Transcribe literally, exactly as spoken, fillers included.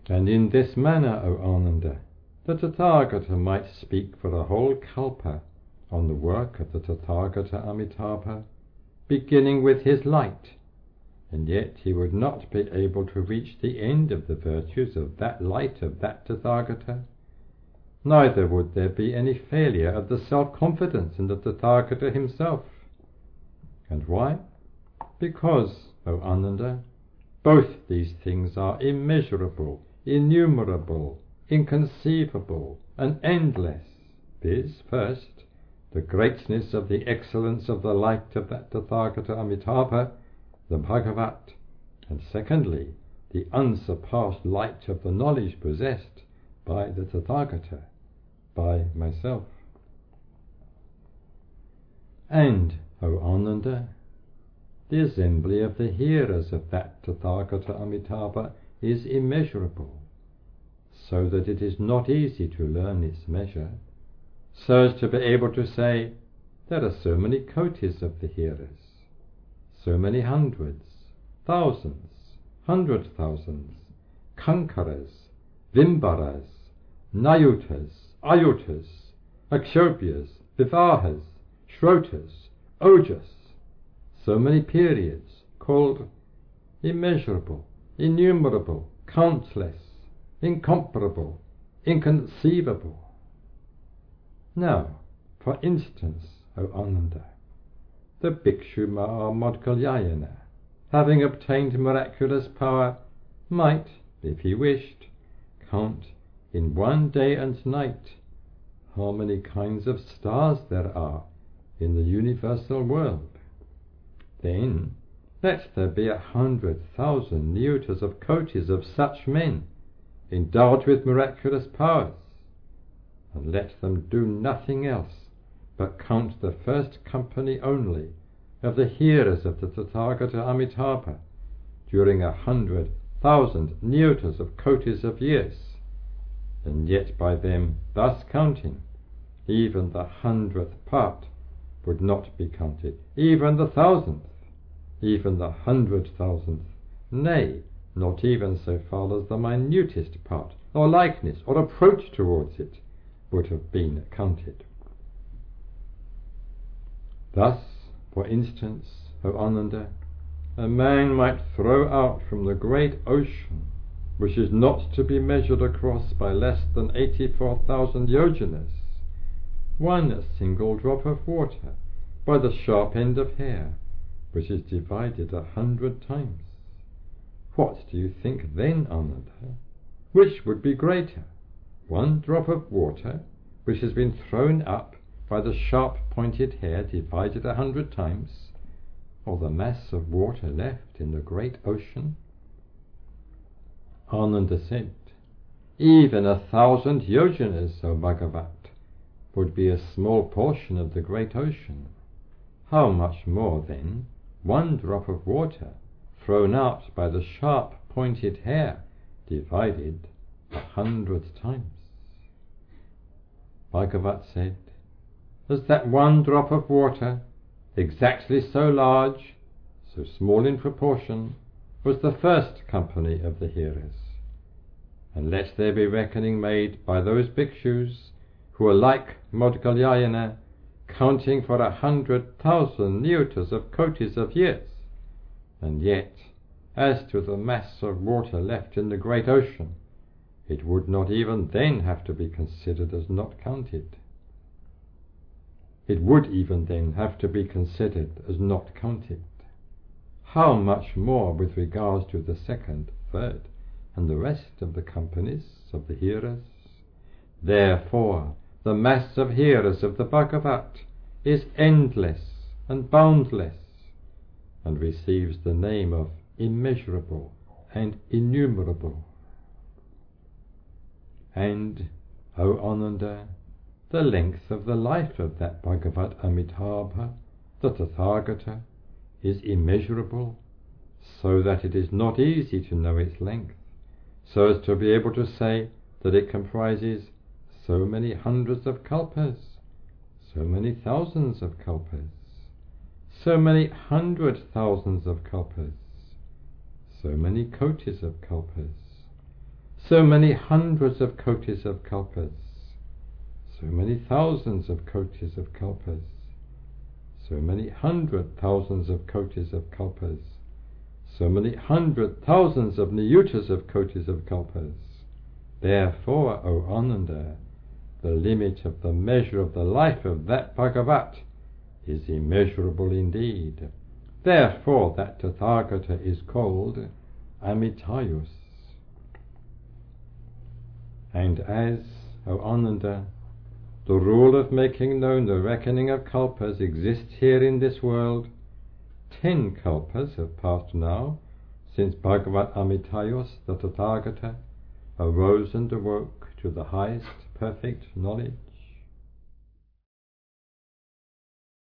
And in this manner, O Ananda, the Tathagata might speak for a whole kalpa on the work of the Tathagata Amitabha, beginning with his light, and yet he would not be able to reach the end of the virtues of that light of that Tathagata. Neither would there be any failure of the self-confidence in the Tathagata himself. And why? Because, O Ananda, both these things are immeasurable, innumerable, inconceivable, and endless, viz. First, the greatness of the excellence of the light of that Tathagata Amitabha, the Bhagavat, and secondly, the unsurpassed light of the knowledge possessed by the Tathagata, by myself. And, O Ananda, the assembly of the hearers of that Tathagata Amitabha is immeasurable, so that it is not easy to learn its measure, so as to be able to say, there are so many kotis of the hearers, so many hundreds, thousands, hundred thousands, kankaras, vimbaras, nayutas, ayutas, akshobhyas, vivahas, shrotas, ojas, so many periods, called immeasurable, innumerable, countless, incomparable, inconceivable. Now, for instance, O Ananda, the Bhikshu Mahamodgalyayana, having obtained miraculous power, might, if he wished, count in one day and night how many kinds of stars there are in the universal world. Then let there be a hundred thousand niyutas of kotis of such men, endowed with miraculous powers, and let them do nothing else but count the first company only of the hearers of the Tathagata Amitabha during a hundred thousand niyutas of kotis of years, and yet by them thus counting, even the hundredth part would not be counted, even the thousandth, even the hundred thousandth, nay, not even so far as the minutest part, or likeness, or approach towards it, would have been counted. Thus, for instance, O Ananda, a man might throw out from the great ocean, which is not to be measured across by less than eighty-four thousand yojanas, one single drop of water by the sharp end of hair, which is divided a hundred times. What do you think then, Ananda? Which would be greater, one drop of water, which has been thrown up by the sharp pointed hair divided a hundred times, or the mass of water left in the great ocean? Ananda said, even a thousand yojanas, O Bhagavat, would be a small portion of the great ocean. How much more, then, one drop of water thrown out by the sharp pointed hair divided a hundred times? Bhagavat said, as that one drop of water, exactly so large, so small in proportion, was the first company of the hearers. And let there be reckoning made by those bhikshus who are like Modgalyayana, counting for a hundred thousand niyutas of kotis of years, and yet, as to the mass of water left in the great ocean, it would not even then have to be considered as not counted. It would even then have to be considered as not counted. How much more with regards to the second, third, and the rest of the companies of the hearers? Therefore, the mass of hearers of the Bhagavat is endless and boundless, and receives the name of immeasurable and innumerable. And, O Ananda, the length of the life of that Bhagavat Amitabha, the Tathagata, is immeasurable, so that it is not easy to know its length, so as to be able to say that it comprises so many hundreds of kalpas, so many thousands of kalpas, so many hundred thousands of kalpas, so many kotis of kalpas, so many hundreds of kotis of kalpas, so many thousands of kotis of kalpas, so many hundred thousands of kotis of kalpas, so many hundred thousands of niyutas of kotis of kalpas. Therefore, O Ananda, the limit of the measure of the life of that Bhagavat is immeasurable indeed. Therefore that Tathagata is called Amitayus. And as, O Ananda, the rule of making known the reckoning of kalpas exists here in this world, ten kalpas have passed now since Bhagavat Amitayus, the Tathagata, arose and awoke to the highest perfect knowledge.